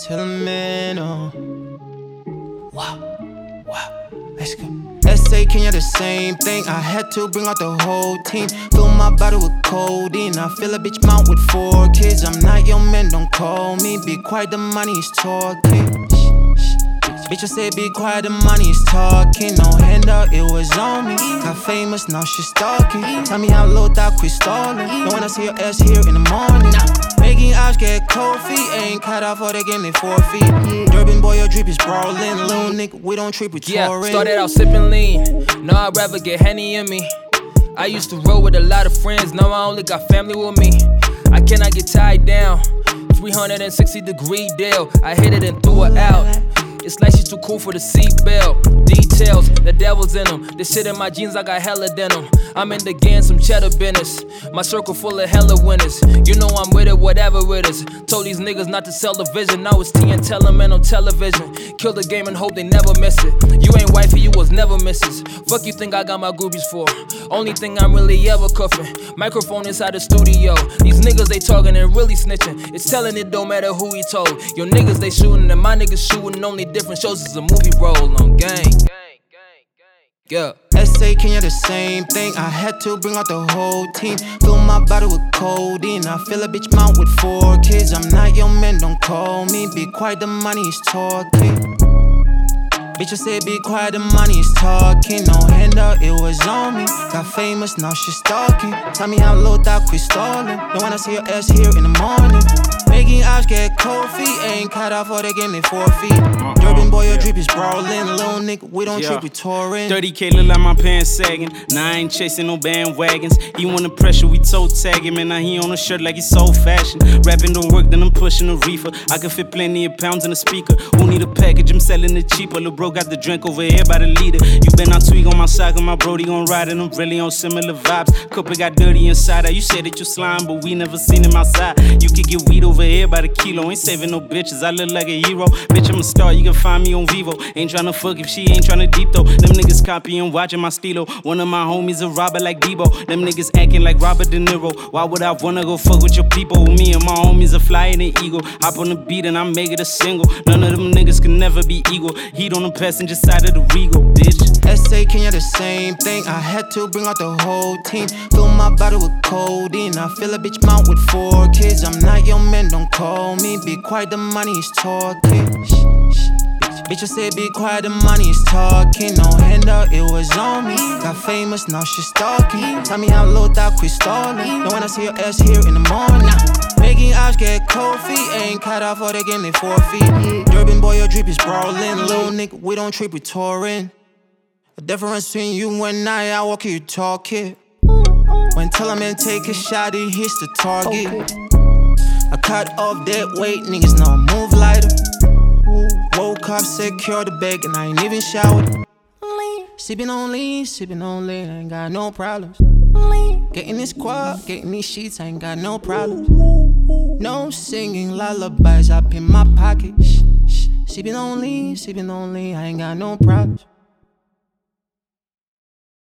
till I'm in Wow, let's go. SA Kenya, the same thing. I had to bring out the whole team. Fill my body with codeine. I fill a bitch mouth with 4 kids. I'm not your man, don't call me. Be quiet, the money is talking. Bitch, I said be quiet, the money is talking. No handout, it was on me. Got famous, now she stalking. Tell me how low that quit stalling. Don't wanna see your ass here in the morning. Making ops get cold feet. Ain't cut off or they give me 4 feet. Durban boy, your drip is brawling. Little nigga, we don't trip with touring. Started out sipping lean. Now I'd rather get Henny in me. I used to roll with a lot of friends. Now I only got family with me. I cannot get tied down. 360-degree deal. I hit it and threw it out. It's like she's too cool for the seatbelt. Details, the devil's in them. This shit in my jeans, I got hella denim. I'm in the game, some cheddar business. My circle full of hella winners. You know I'm with it, whatever it is. Told these niggas not to sell the vision. Now it's T and tell them man on television. Kill the game and hope they never miss it. You ain't wifey, you was never misses. Fuck you think I got my groupies for? Only thing I'm really ever cuffing. Microphone inside the studio. These niggas they talking and really snitching. It's telling it don't matter who he told. Your niggas they shooting and my niggas shooting. Only different shows is a movie roll on gang. Yeah. SA Kenya, the same thing. I had to bring out the whole team. Fill my body with codeine. I fill a bitch mouth with 4 kids. I'm not your man, don't call me. Be quiet, the money is talking. Bitch, I said be quiet, the money is talking. No handout, it was on me. Got famous, now she stalking. Tell me how low that quit stalling. Don't wanna see your ass here in the morning. Making ops get cold feet. Ain't cut off or they give me 4 feet. Durban boy, your drip is brawling. Little nigga, we don't trip, we touring. 30K look like my pants sagging. Now I ain't chasing no bandwagons. He want the pressure, we toe tag him. And now he on a shirt like he's so fashion. Rapping don't work, then I'm pushing a reefer. I can fit plenty of pounds in a speaker. Who need a package? I'm selling it cheaper. Lil' bro got the drink over here by the leader. You been out tweak on my side, and my brody gon' ride. And I'm really on similar vibes. Cooper got dirty inside. You said that you slime, but we never seen him outside. You could get weed over here by the kilo. Ain't saving no bitches, I look like a hero. Bitch, I'm a star, you can find me on Vivo. Ain't tryna fuck if she ain't tryna deep though. Them niggas copying, watching my stilo. One of my homies a robber like Debo. Them niggas acting like Robert De Niro. Why would I wanna go fuck with your people? Me and my homies are flying an eagle. Hop on the beat and I make it a single. None of them niggas can never be equal. Heat on the passenger side of the Regal, bitch. SA Kenya, the same thing. I had to bring out the whole team. Fill my body with codeine. I fill a bitch mouth with 4 kids. I'm not your man, don't call me. Be quiet, the money is talking. Bitch, I said be quiet, the money is talking. No handout, it was on me. Got famous, now she stalking. Tell me how low that quit stalling. Don't wanna see your ass here in the morning. Making ops get cold feet. Ain't cut off or they give me 4 feet. Durban boy, your drip is brawling. Little nigga, we don't trip, we touring. The difference between you and I walk you talk it. When tell a man take a shot, he hits the target. I cut off that weight, niggas know I move lighter. Woke up, secure the bag, and I ain't even showered. Sippin' on lean, I ain't got no problems. Getting this quad, getting these sheets, I ain't got no problems. No singing lullabies up in my pocket. Sippin' on lean, I ain't got no problems.